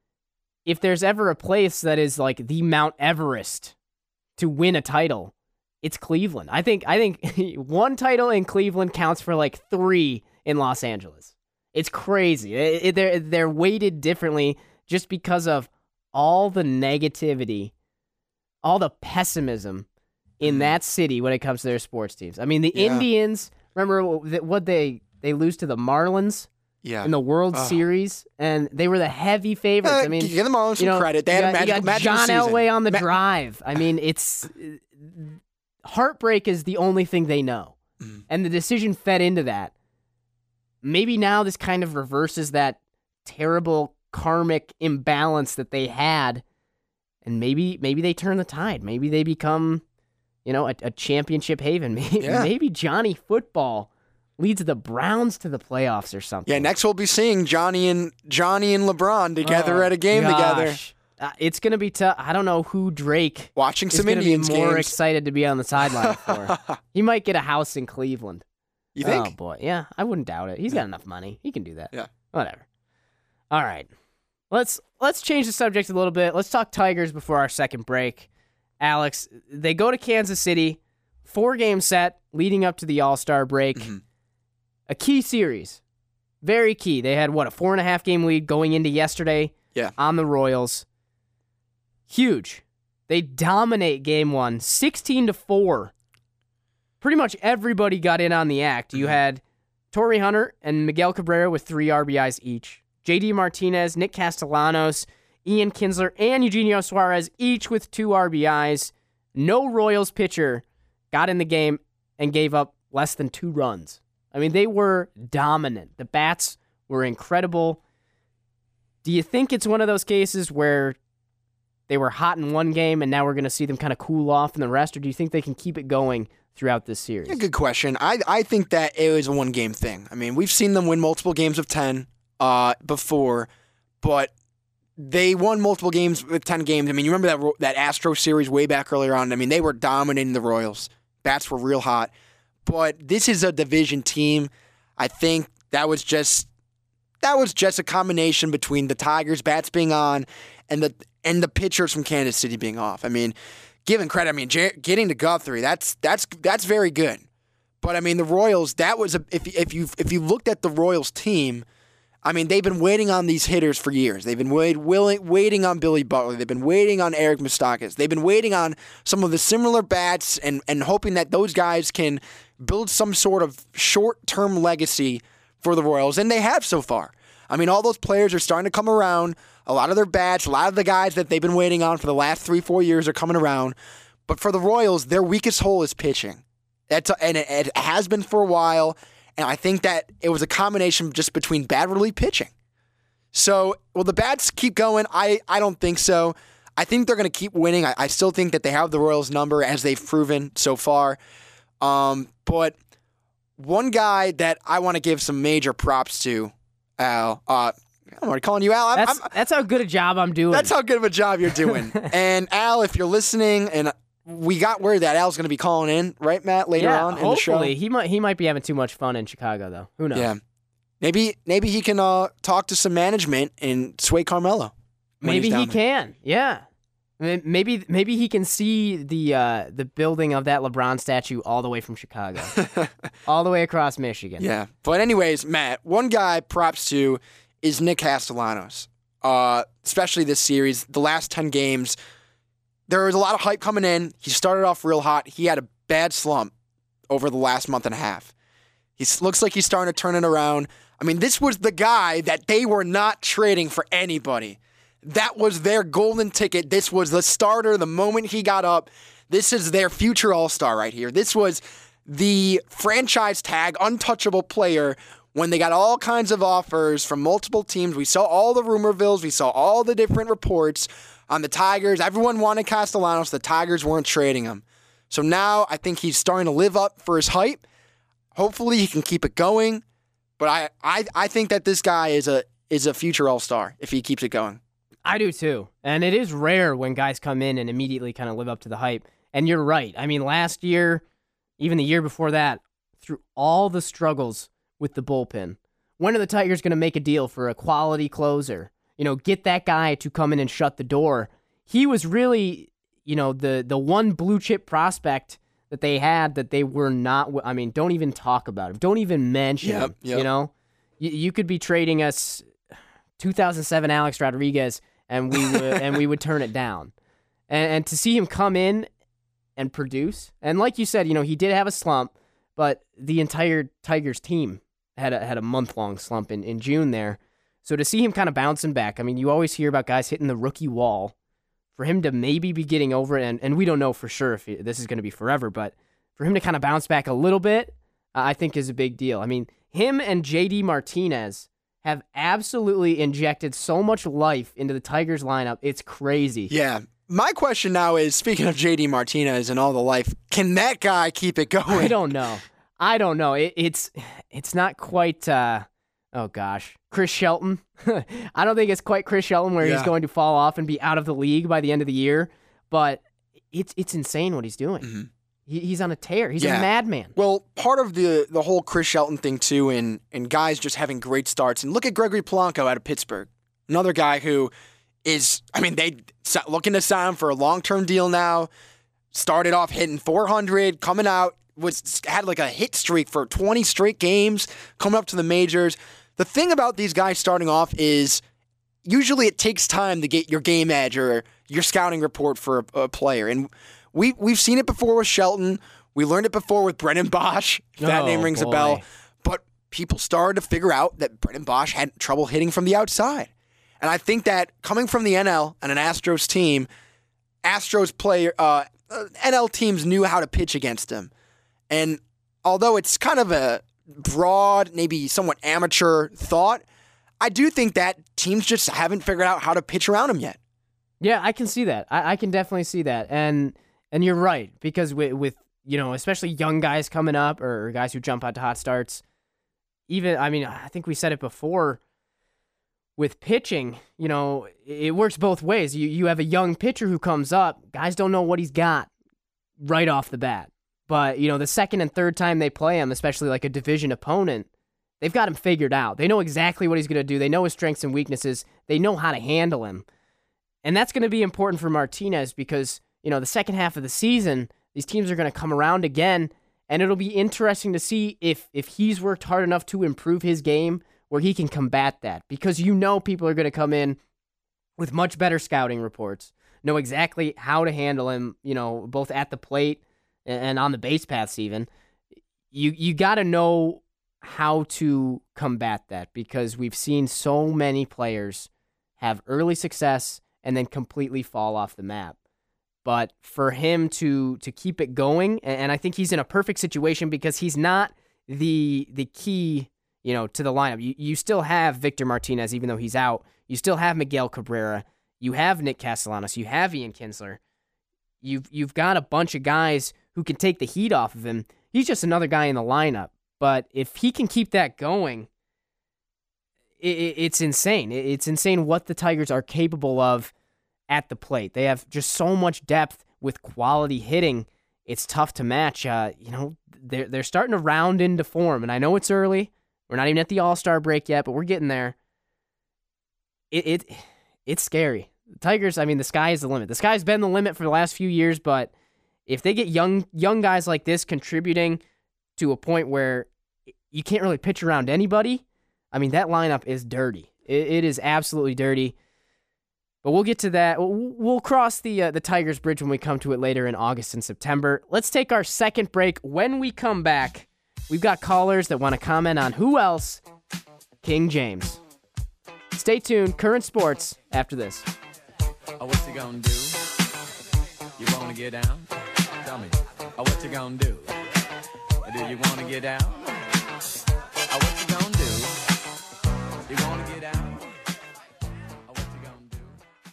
if there's ever a place that is like the Mount Everest to win a title, it's Cleveland. I think one title in Cleveland counts for like 3 in Los Angeles. It's crazy. They're weighted differently just because of all the negativity, all the pessimism in that city when it comes to their sports teams. I mean, the Indians, remember what they lose to the Marlins? Yeah. In the World Series, and they were the heavy favorites. I mean, give the Marlins some credit. They had a magical John season. Elway on the drive. I mean, it's heartbreak is the only thing they know, and the decision fed into that. Maybe now this kind of reverses that terrible karmic imbalance that they had, and maybe they turn the tide. Maybe they become, a championship haven. Maybe Johnny Football leads the Browns to the playoffs or something. Yeah, next we'll be seeing Johnny and LeBron together at a game together. It's going to be tough. I don't know who Drake watching some Indians games. More excited to be on the sideline for. He might get a house in Cleveland. You think? Oh boy, yeah, I wouldn't doubt it. He's got enough money. He can do that. Yeah, whatever. All right, let's change the subject a little bit. Let's talk Tigers before our second break. Alex, they go to Kansas City, 4-game set leading up to the All-Star break. Mm-hmm. A key series. Very key. They had, a 4.5-game lead going into yesterday on the Royals. Huge. They dominate game 1, 16-4. Pretty much everybody got in on the act. You had Torrey Hunter and Miguel Cabrera with 3 RBIs each. JD Martinez, Nick Castellanos, Ian Kinsler, and Eugenio Suarez each with 2 RBIs. No Royals pitcher got in the game and gave up less than 2 runs. I mean, they were dominant. The bats were incredible. Do you think it's one of those cases where they were hot in one game and now we're going to see them kind of cool off in the rest, or do you think they can keep it going throughout this series? Yeah, good question. I think that it was a one-game thing. I mean, we've seen them win multiple games of 10 before, but they won multiple games with 10 games. I mean, you remember that Astro series way back earlier on? I mean, they were dominating the Royals. Bats were real hot. But this is a division team. I think that was just a combination between the Tigers' bats being on and the pitchers from Kansas City being off. I mean, given credit, getting to Guthrie, that's very good. But I mean, the Royals, that was if you looked at the Royals team, I mean, they've been waiting on these hitters for years. They've been waiting on Billy Butler. They've been waiting on Eric Moustakas. They've been waiting on some of the similar bats and hoping that those guys can build some sort of short-term legacy for the Royals, and they have so far. I mean, all those players are starting to come around. A lot of their bats, a lot of the guys that they've been waiting on for the last 3-4 years are coming around. But for the Royals, their weakest hole is pitching. And it has been for a while. And I think that it was a combination just between bad relief pitching. So, will the bats keep going? I don't think so. I think they're going to keep winning. I still think that they have the Royals' number, as they've proven so far. But one guy that I want to give some major props to, Al. I'm already calling you Al. That's how good a job I'm doing. That's how good of a job you're doing. And Al, if you're listening, and we got word that Al's going to be calling in, right, Matt, later on in the show? Hopefully. He might be having too much fun in Chicago, though. Who knows? Yeah. Maybe he can talk to some management and sway Carmelo. Maybe he can. Yeah. Maybe he can see the building of that LeBron statue all the way from Chicago, all the way across Michigan. Yeah. But anyways, Matt, one guy props to is Nick Castellanos. Especially this series, the last 10 games, there was a lot of hype coming in. He started off real hot. He had a bad slump over the last month and a half. He looks like he's starting to turn it around. I mean, this was the guy that they were not trading for anybody. That was their golden ticket. This was the starter the moment he got up. This is their future all-star right here. This was the franchise tag, untouchable player when they got all kinds of offers from multiple teams. We saw all the rumorvilles. We saw all the different reports on the Tigers. Everyone wanted Castellanos. The Tigers weren't trading him. So now I think he's starting to live up for his hype. Hopefully he can keep it going. But I think that this guy is a future all-star if he keeps it going. I do too. And it is rare when guys come in and immediately kind of live up to the hype. And you're right. I mean, last year, even the year before that, through all the struggles with the bullpen, when are the Tigers going to make a deal for a quality closer? Get that guy to come in and shut the door. He was really, the one blue chip prospect that they had that they were not. I mean, don't even talk about him. Don't even mention him. Yep. You could be trading us 2007 Alex Rodriguez, and we would turn it down. And to see him come in and produce, and like you said, he did have a slump, but the entire Tigers team had a month-long slump in June there. So to see him kind of bouncing back, I mean, you always hear about guys hitting the rookie wall. For him to maybe be getting over it, and we don't know for sure if this is going to be forever, but for him to kind of bounce back a little bit, I think is a big deal. I mean, him and JD Martinez have absolutely injected so much life into the Tigers lineup. It's crazy. Yeah. My question now is, speaking of JD Martinez and all the life, can that guy keep it going? I don't know. It's not quite, oh gosh, Chris Shelton. I don't think it's quite Chris Shelton where he's going to fall off and be out of the league by the end of the year, but it's insane what he's doing. Mm-hmm. He's on a tear. He's a madman. Well, part of the whole Chris Shelton thing too, and guys just having great starts. And look at Gregory Polanco out of Pittsburgh, another guy who is, I mean, they looking to sign him for a long-term deal now. Started off hitting 400, coming out had like a hit streak for 20 straight games, coming up to the majors. The thing about these guys starting off is usually it takes time to get your game edge or your scouting report for a player. And we've seen it before with Shelton. We learned it before with Brennan Bosch, if that name rings a bell. But people started to figure out that Brennan Bosch had trouble hitting from the outside. And I think that coming from the NL and an Astros team, NL teams knew how to pitch against him. And although it's kind of a broad, maybe somewhat amateur thought, I do think that teams just haven't figured out how to pitch around him yet. Yeah, I can see that. I can definitely see that. And you're right, because with especially young guys coming up or guys who jump out to hot starts, I think we said it before, with pitching, it works both ways. You have a young pitcher who comes up, guys don't know what he's got right off the bat. But, the second and third time they play him, especially like a division opponent, they've got him figured out. They know exactly what he's going to do. They know his strengths and weaknesses. They know how to handle him. And that's going to be important for Martinez because, the second half of the season, these teams are going to come around again, and it'll be interesting to see if he's worked hard enough to improve his game where he can combat that. Because people are going to come in with much better scouting reports, know exactly how to handle him, both at the plate and on the base paths even. You got to know how to combat that because we've seen so many players have early success and then completely fall off the map. But for him to keep it going, and I think he's in a perfect situation because he's not the key, to the lineup. You still have Victor Martinez, even though he's out. You still have Miguel Cabrera. You have Nick Castellanos. You have Ian Kinsler. You've got a bunch of guys who can take the heat off of him. He's just another guy in the lineup. But if he can keep that going, it's insane. It's insane what the Tigers are capable of at the plate. They have just so much depth with quality hitting. It's tough to match. They're starting to round into form, and I know it's early. We're not even at the All-Star break yet, but we're getting there. It's scary. The Tigers, the sky is the limit. The sky's been the limit for the last few years, but if they get young guys like this contributing to a point where you can't really pitch around anybody, that lineup is dirty. It is absolutely dirty. But we'll get to that. We'll cross the Tigers bridge when we come to it later in August and September. Let's take our second break. When we come back, we've got callers that want to comment on who else? King James. Stay tuned. Current Sports after this. Oh, what you gonna do? You wanna get down? Tell me. Oh, what you gonna do? Do you wanna get down? Oh, what you gonna do? You wanna get down? Oh, what you gonna do?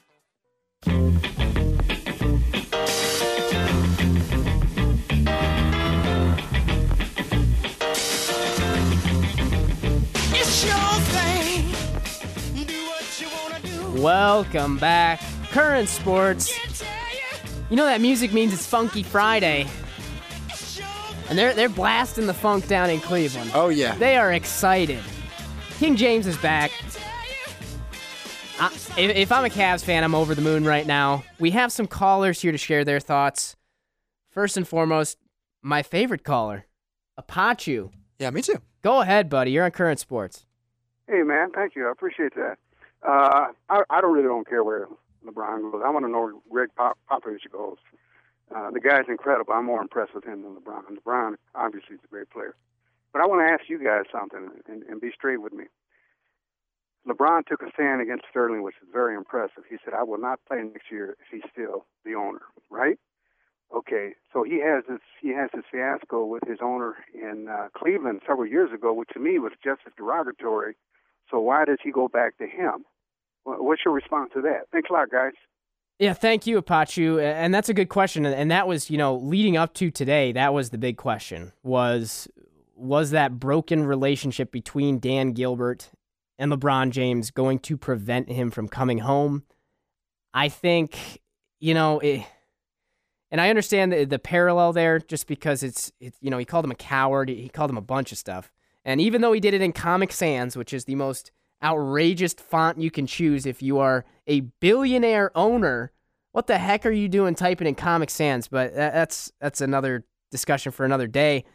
It's your thing. Do what you wanna do. Welcome back. Current Sports. You know that music means it's Funky Friday. And they're blasting the funk down in Cleveland. Oh, yeah. They are excited. King James is back. If I'm a Cavs fan, I'm over the moon right now. We have some callers here to share their thoughts. First and foremost, my favorite caller, Apachu. Yeah, me too. Go ahead, buddy. You're on Current Sports. Hey, man, thank you. I appreciate that. I don't care where LeBron goes. I want to know where Greg Popovich goes. The guy's incredible. I'm more impressed with him than LeBron. LeBron, obviously, is a great player. But I want to ask you guys something and be straight with me. LeBron took a stand against Sterling, which is very impressive. He said, I will not play next year if he's still the owner, right? Okay, so he has this fiasco with his owner in Cleveland several years ago, which to me was just as derogatory. So why does he go back to him? What's your response to that? Thanks a lot, guys. Yeah, thank you, Apachu. And that's a good question. And that was, leading up to today, that was the big question. Was that broken relationship between Dan Gilbert and LeBron James going to prevent him from coming home? I think, and I understand the parallel there just because it's he called him a coward. He called him a bunch of stuff. And even though he did it in Comic Sans, which is the most outrageous font you can choose if you are a billionaire owner, what the heck are you doing typing in Comic Sans? But that's another discussion for another day.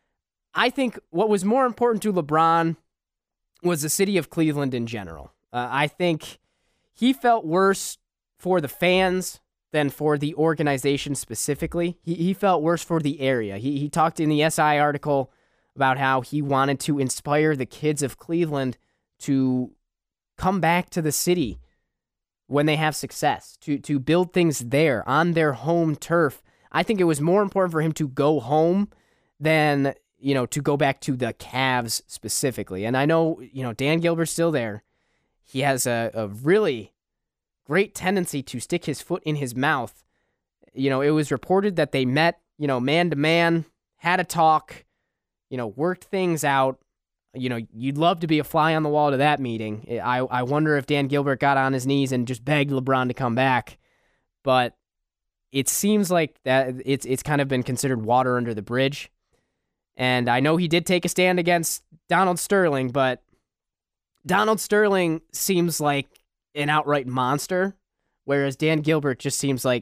I think what was more important to LeBron was the city of Cleveland in general. I think he felt worse for the fans than for the organization specifically. He felt worse for the area. He talked in the SI article about how he wanted to inspire the kids of Cleveland to come back to the city when they have success, to build things there on their home turf. I think it was more important for him to go home than, to go back to the Cavs specifically. And I know, Dan Gilbert's still there. He has a really great tendency to stick his foot in his mouth. It was reported that they met, man to man, had a talk, worked things out. You'd love to be a fly on the wall to that meeting. I wonder if Dan Gilbert got on his knees and just begged LeBron to come back. But it seems like that it's kind of been considered water under the bridge. And I know he did take a stand against Donald Sterling, but Donald Sterling seems like an outright monster, whereas Dan Gilbert just seems like,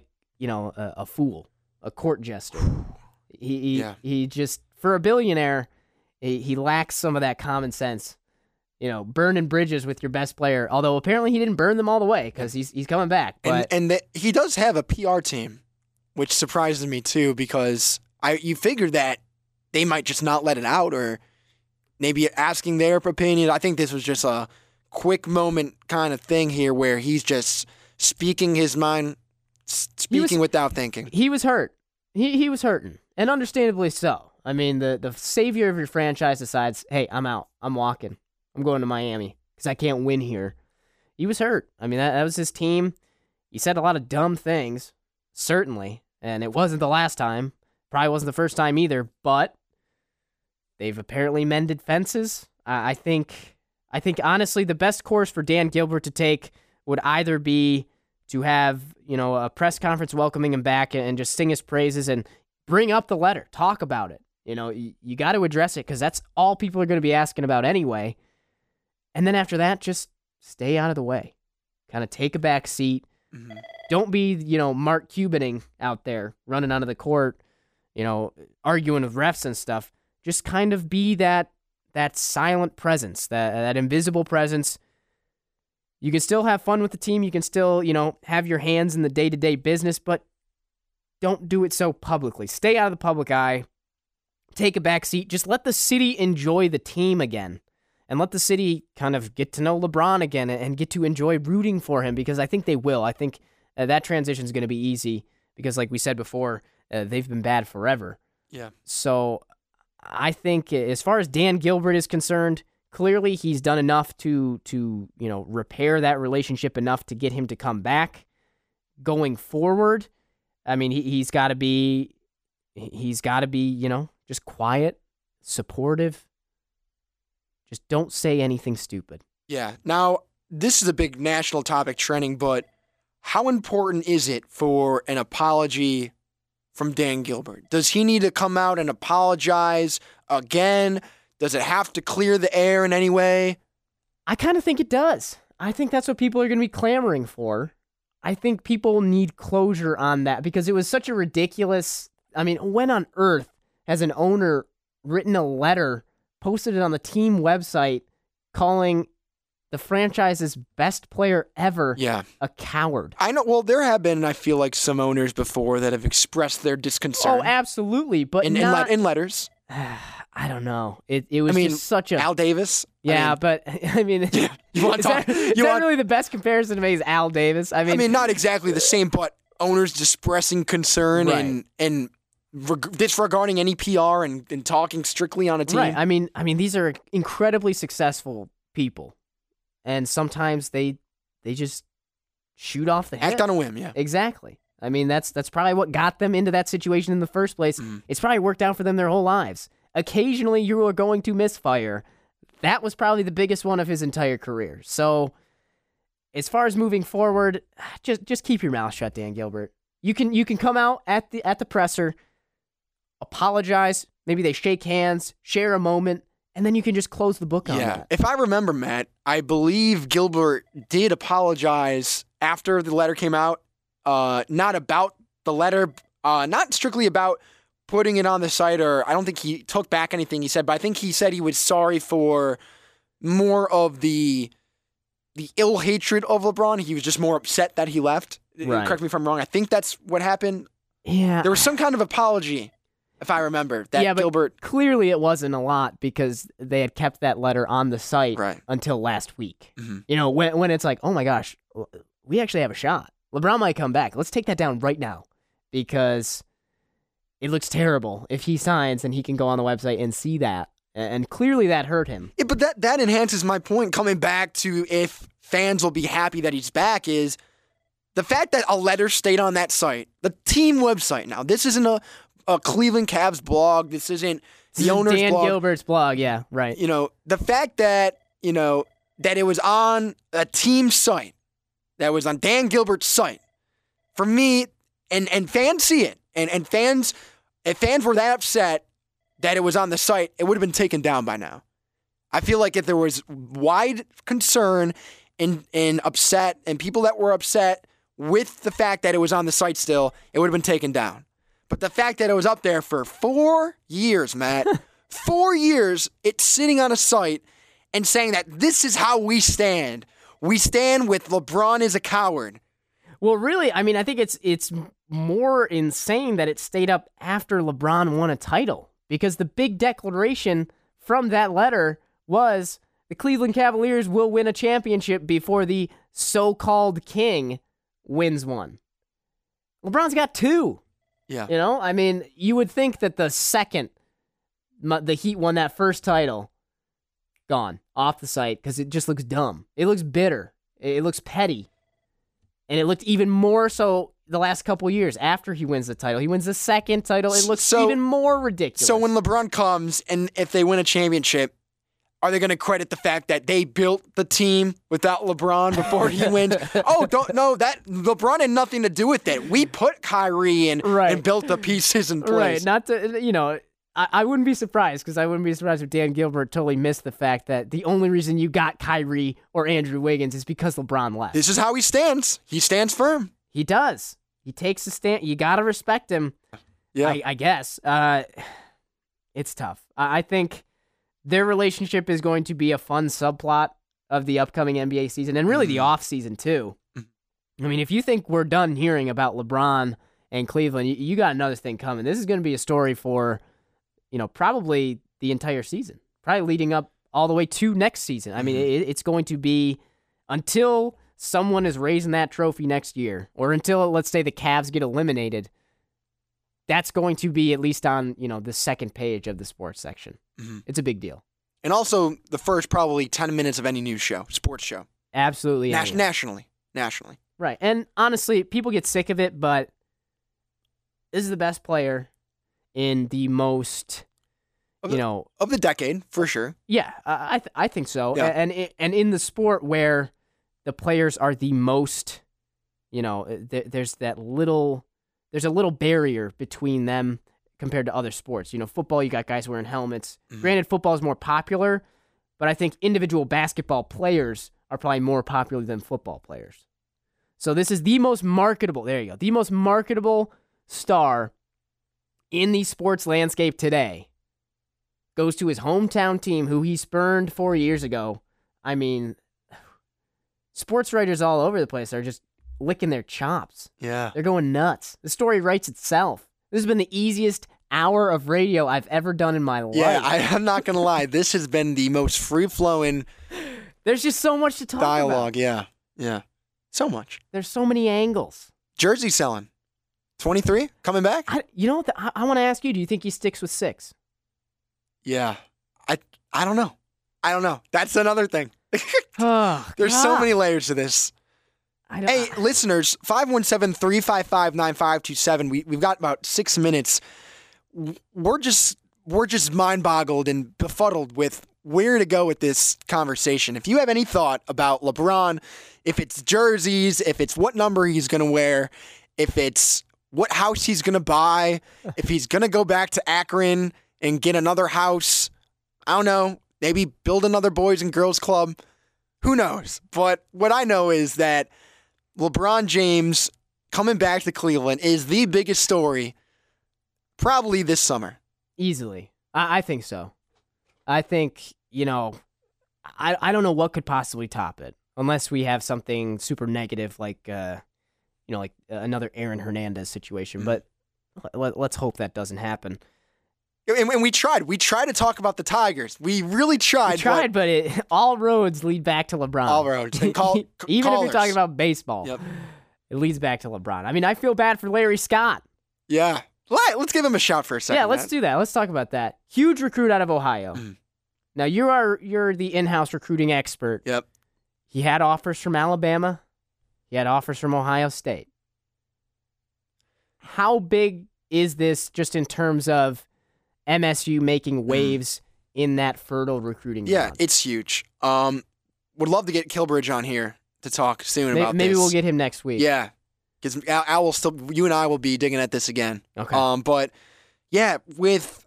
a fool, a court jester. He just, for a billionaire, he lacks some of that common sense. Burning bridges with your best player, although apparently he didn't burn them all the way because he's coming back. But he does have a PR team, which surprises me too, because you figured that they might just not let it out or maybe asking their opinion. I think this was just a quick moment kind of thing here where he's just speaking his mind, without thinking. He was hurt. He was hurting, and understandably so. I mean, the savior of your franchise decides, hey, I'm out. I'm walking. I'm going to Miami because I can't win here. He was hurt. I mean, that was his team. He said a lot of dumb things, certainly, and it wasn't the last time. Probably wasn't the first time either, but they've apparently mended fences. I think honestly the best course for Dan Gilbert to take would either be to have, a press conference welcoming him back and just sing his praises and bring up the letter, talk about it. You got to address it because that's all people are going to be asking about anyway. And then after that, just stay out of the way. Kind of take a back seat. Mm-hmm. Don't be, Mark Cubaning out there running onto the court, arguing with refs and stuff. Just kind of be that silent presence, that invisible presence. You can still have fun with the team. You can still, have your hands in the day-to-day business, but don't do it so publicly. Stay out of the public eye. Take a back seat. Just let the city enjoy the team again. And let the city kind of get to know LeBron again and get to enjoy rooting for him, because I think they will. I think that transition is going to be easy because, like we said before, they've been bad forever. Yeah. So I think as far as Dan Gilbert is concerned, clearly he's done enough to repair that relationship enough to get him to come back. Going forward, I mean, he's got to be, just quiet, supportive. Just don't say anything stupid. Yeah. Now, this is a big national topic trending, but how important is it for an apology from Dan Gilbert? Does he need to come out and apologize again? Does it have to clear the air in any way? I kind of think it does. I think that's what people are going to be clamoring for. I think people need closure on that because it was such a ridiculous... I mean, when on earth has an owner written a letter, posted it on the team website, calling the franchise's best player ever a coward? I know. Well, there have been, I feel like, some owners before that have expressed their disconcern. Oh, absolutely. But in letters. I don't know. It was just such a... Al Davis? Yeah, but, I mean... You want to talk... Is that really the best comparison to make is Al Davis? I mean, not exactly the same, but owners expressing concern and disregarding any PR and talking strictly on a team. Right. I mean, these are incredibly successful people, and sometimes they just shoot off the hip. Act on a whim, yeah. Exactly. I mean, that's probably what got them into that situation in the first place. It's probably worked out for them their whole lives. Occasionally, you are going to misfire. That was probably the biggest one of his entire career. So, as far as moving forward, just keep your mouth shut, Dan Gilbert. You can come out at the presser, apologize, maybe they shake hands, share a moment, and then you can just close the book on that. If I remember, Matt, I believe Gilbert did apologize after the letter came out, not about the letter, not strictly about putting it on the site, or I don't think he took back anything he said, but I think he said he was sorry for more of the ill hatred of LeBron. He was just more upset that he left. Right. Correct me if I'm wrong. I think that's what happened. Yeah. There was some kind of apology, if I remember, that Gilbert... But clearly it wasn't a lot because they had kept that letter on the site until last week. Mm-hmm. When it's like, oh my gosh, we actually have a shot. LeBron might come back. Let's take that down right now because it looks terrible if he signs and he can go on the website and see that. And clearly that hurt him. Yeah, but that enhances my point coming back to if fans will be happy that he's back is the fact that a letter stayed on that site, the team website now. This isn't a Cleveland Cavs blog. This isn't the owner's Dan blog. Dan Gilbert's blog, yeah, right. The fact that, that it was on a team site, that was on Dan Gilbert's site, for me, and fans see it, and fans, if fans were that upset that it was on the site, it would have been taken down by now. I feel like if there was wide concern and upset, and people that were upset with the fact that it was on the site still, it would have been taken down. But the fact that it was up there for 4 years, Matt, 4 years, it's sitting on a site and saying that this is how we stand. We stand with LeBron is a coward. Well, really, I mean, I think it's more insane that it stayed up after LeBron won a title because the big declaration from that letter was the Cleveland Cavaliers will win a championship before the so-called king wins one. LeBron's got 2. Yeah. I mean, you would think that the second the Heat won that first title, gone, off the site, because it just looks dumb. It looks bitter. It looks petty. And it looked even more so the last couple years after he wins the title. He wins the second title. It looks even more ridiculous. So when LeBron comes, and if they win a championship, are they going to credit the fact that they built the team without LeBron before he wins? That LeBron had nothing to do with it. We put Kyrie in and built the pieces in place. Right, not to, I wouldn't be surprised because I wouldn't be surprised if Dan Gilbert totally missed the fact that the only reason you got Kyrie or Andrew Wiggins is because LeBron left. This is how he stands. He stands firm. He does. He takes a stand. You got to respect him. Yeah. I guess. It's tough. I think their relationship is going to be a fun subplot of the upcoming NBA season and really the off season too. I mean, if you think we're done hearing about LeBron and Cleveland, you got another thing coming. This is going to be a story for, probably the entire season, probably leading up all the way to next season. I mean, it's going to be until someone is raising that trophy next year, or until, let's say, the Cavs get eliminated. That's going to be at least on, the second page of the sports section. It's a big deal. And also the first probably 10 minutes of any news show, sports show. Absolutely. Nationally. Right. And honestly, people get sick of it, but this is the best player in the most, of the decade, for sure. Yeah, I think so. Yeah. And in the sport where the players are the most, there's a little barrier between them compared to other sports. Football, you got guys wearing helmets. Granted, football is more popular, but I think individual basketball players are probably more popular than football players. So this is the most marketable, the most marketable star in the sports landscape today. Goes to his hometown team, who he spurned 4 years ago. I mean, sports writers all over the place are just licking their chops. Yeah. They're going nuts. The story writes itself. This has been the easiest hour of radio I've ever done in my life. Yeah, I'm not going to lie. This has been the most free-flowing There's just so much to talk dialogue. about. Yeah. So much. There's so many angles. Jersey selling. 23? Coming back? I want to ask you, do you think he sticks with 6? Yeah. I don't know. That's another thing. Oh, There's so God. many layers to this. Hey, listeners, 517-355-9527. We've got about 6 minutes. We're just mind-boggled and befuddled with where to go with this conversation. If you have any thought about LeBron, if it's jerseys, if it's what number he's going to wear, if it's what house he's going to buy, if he's going to go back to Akron and get another house, I don't know, maybe build another Boys and Girls Club, who knows? But what I know is that LeBron James coming back to Cleveland is the biggest story probably this summer. Easily. I think so. I think, I don't know what could possibly top it, unless we have something super negative like another Aaron Hernandez situation. But let's hope that doesn't happen. And we tried. We tried to talk about the Tigers. We really tried. But all roads lead back to LeBron. All roads. And Even if callers. you're talking about baseball, it leads back to LeBron. I mean, I feel bad for Larry Scott. Yeah. Let's give him a shout for a second. Yeah, let's do that. Let's talk about that. Huge recruit out of Ohio. Now, you're the in-house recruiting expert. Yep. He had offers from Alabama. He had offers from Ohio State. How big is this just in terms of MSU making waves in that fertile recruiting Yeah, ground? it's huge. Would love to get Kilbridge on here to talk soon about this. Maybe we'll get him next week. Yeah, because Al will still. You and I will be digging at this again. Okay. But yeah, with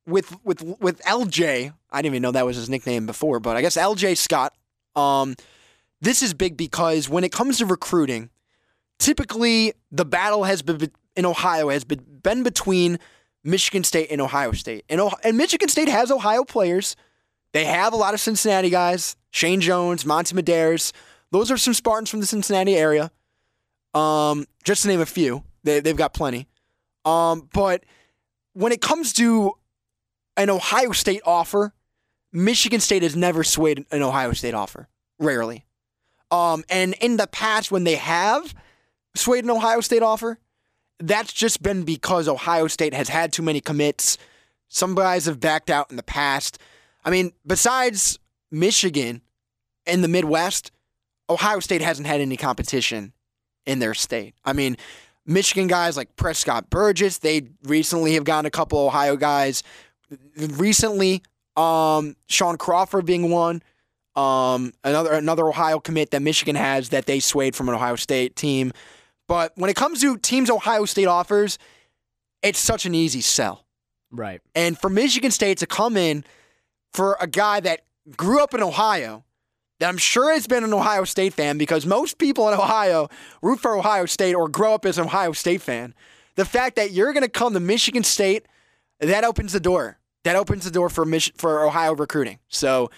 LJ, I didn't even know that was his nickname before, but I guess LJ Scott. This is big because when it comes to recruiting, typically the battle has been in Ohio has been between Michigan State and Ohio State. And Michigan State has Ohio players. They have a lot of Cincinnati guys. Shane Jones, Monty Medeiros. Those are some Spartans from the Cincinnati area. Just to name a few. They've got plenty. But when it comes to an Ohio State offer, Michigan State has never swayed an Ohio State offer. Rarely. And in the past, when they have swayed an Ohio State offer, that's just been because Ohio State has had too many commits. Some guys have backed out in the past. I mean, besides Michigan in the Midwest, Ohio State hasn't had any competition in their state. I mean, Michigan guys like Prescott Burgess, they recently have gotten a couple Ohio guys. Recently, Sean Crawford being one. Another Ohio commit that Michigan has that they swayed from an Ohio State team. But when it comes to teams Ohio State offers, it's such an easy sell. Right. And for Michigan State to come in for a guy that grew up in Ohio, that I'm sure has been an Ohio State fan because most people in Ohio root for Ohio State or grow up as an Ohio State fan. The fact that you're going to come to Michigan State, that opens the door. That opens the door for Ohio recruiting. So,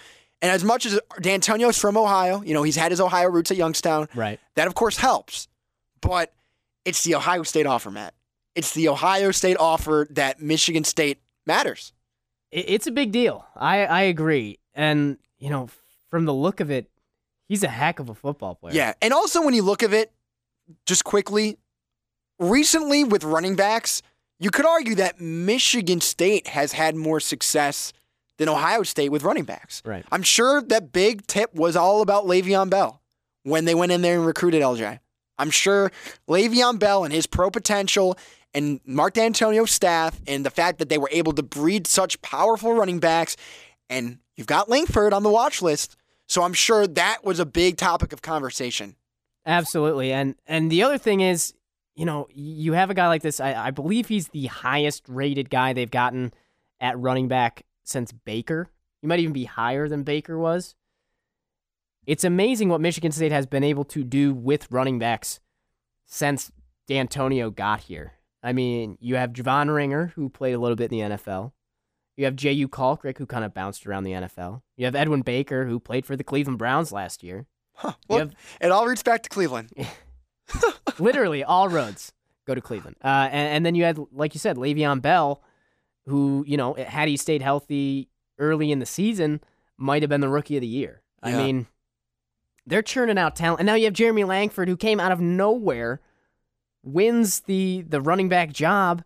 And as much as D'Antonio's from Ohio, he's had his Ohio roots at Youngstown. Right. That, of course, helps. But it's the Ohio State offer, Matt. It's the Ohio State offer that Michigan State matters. It's a big deal. I agree. And, from the look of it, he's a heck of a football player. Yeah. And also when you look at it, just quickly, recently with running backs, you could argue that Michigan State has had more success than Ohio State with running backs. Right. I'm sure that big tip was all about Le'Veon Bell when they went in there and recruited LJ. I'm sure Le'Veon Bell and his pro potential and Mark D'Antonio's staff and the fact that they were able to breed such powerful running backs, and you've got Langford on the watch list, so I'm sure that was a big topic of conversation. Absolutely. And the other thing is, you have a guy like this, I believe he's the highest rated guy they've gotten at running back since Baker. He might even be higher than Baker was. It's amazing what Michigan State has been able to do with running backs since D'Antonio got here. I mean, you have Javon Ringer, who played a little bit in the NFL. You have J.U. Kalkrick, who kind of bounced around the NFL. You have Edwin Baker, who played for the Cleveland Browns last year. Well, it all roots back to Cleveland. Literally, all roads go to Cleveland. And then you had, like you said, Le'Veon Bell, who, had he stayed healthy early in the season, might have been the rookie of the year. Yeah. I mean, they're churning out talent. And now you have Jeremy Langford, who came out of nowhere, wins the running back job,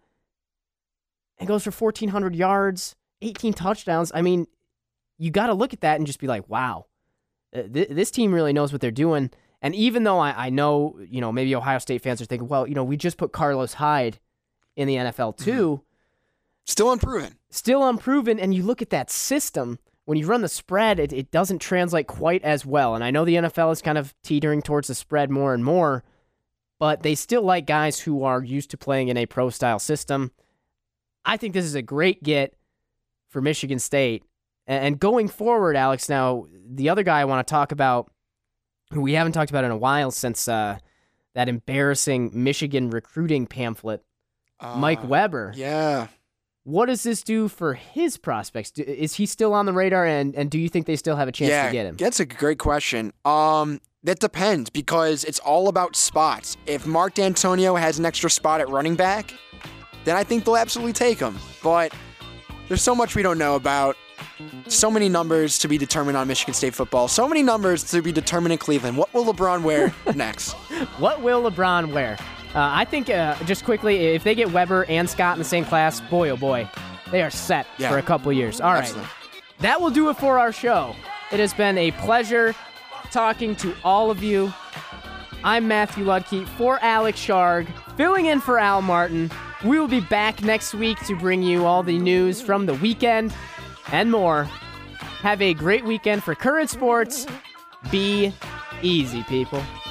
and goes for 1,400 yards, 18 touchdowns. I mean, you got to look at that and just be like, wow, this team really knows what they're doing. And even though I know, maybe Ohio State fans are thinking, well, we just put Carlos Hyde in the NFL too. Still unproven. And you look at that system, when you run the spread, it doesn't translate quite as well. And I know the NFL is kind of teetering towards the spread more and more, but they still like guys who are used to playing in a pro-style system. I think this is a great get for Michigan State. And going forward, Alex, now, the other guy I want to talk about, who we haven't talked about in a while since that embarrassing Michigan recruiting pamphlet, Mike Weber. Yeah. What does this do for his prospects? Is he still on the radar, and do you think they still have a chance to get him? That's a great question. That depends, because it's all about spots. If Mark D'Antonio has an extra spot at running back, then I think they'll absolutely take him. But there's so much we don't know about. So many numbers to be determined on Michigan State football. So many numbers to be determined in Cleveland. What will LeBron wear next? What will LeBron wear? I think, just quickly, if they get Weber and Scott in the same class, boy, oh boy, they are set for a couple of years. All right. Absolutely. That will do it for our show. It has been a pleasure talking to all of you. I'm Matthew Ludke for Alex Sharg, filling in for Al Martin. We will be back next week to bring you all the news from the weekend and more. Have a great weekend for Current Sports. Be easy, people.